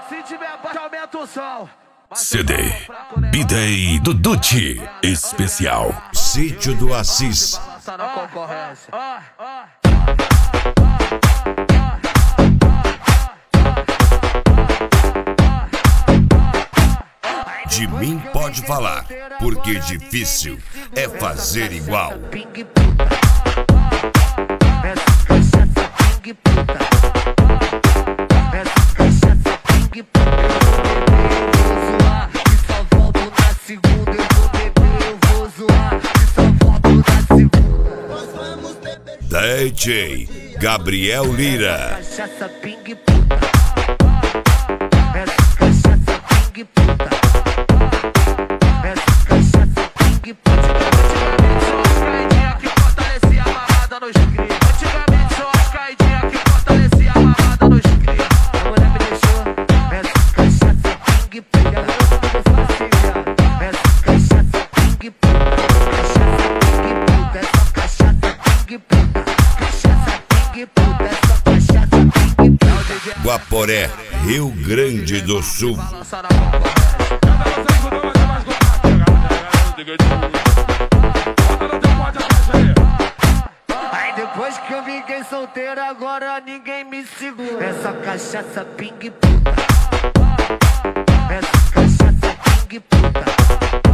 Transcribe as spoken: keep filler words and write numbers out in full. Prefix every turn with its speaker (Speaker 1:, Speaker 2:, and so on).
Speaker 1: Se tiver baixo, aumenta o som.
Speaker 2: C D B-Day do Dutti especial Sítio do Assis.
Speaker 1: Na concorrência.
Speaker 2: De mim pode falar, porque difícil é fazer igual. D J Gabriel Lira.
Speaker 1: Cachaça, ping, puta. Cachaça, ping, puta. Cachaça, ping, puta. Antigamente só as caidinhas que fortalecia a mamada nos cria. Antigamente só as caidinhas que fortalecia a mamada nos cria. A mulher me deixou. Cachaça, ping, puta. Cachaça, ping, puta. Cachaça, ping, puta. É só cachaça, ping, puta.
Speaker 2: Guaporé, Rio Grande do Sul.
Speaker 1: Aí depois que eu fiquei solteiro, agora ninguém me segura. Essa cachaça ping puta. Essa cachaça ping puta.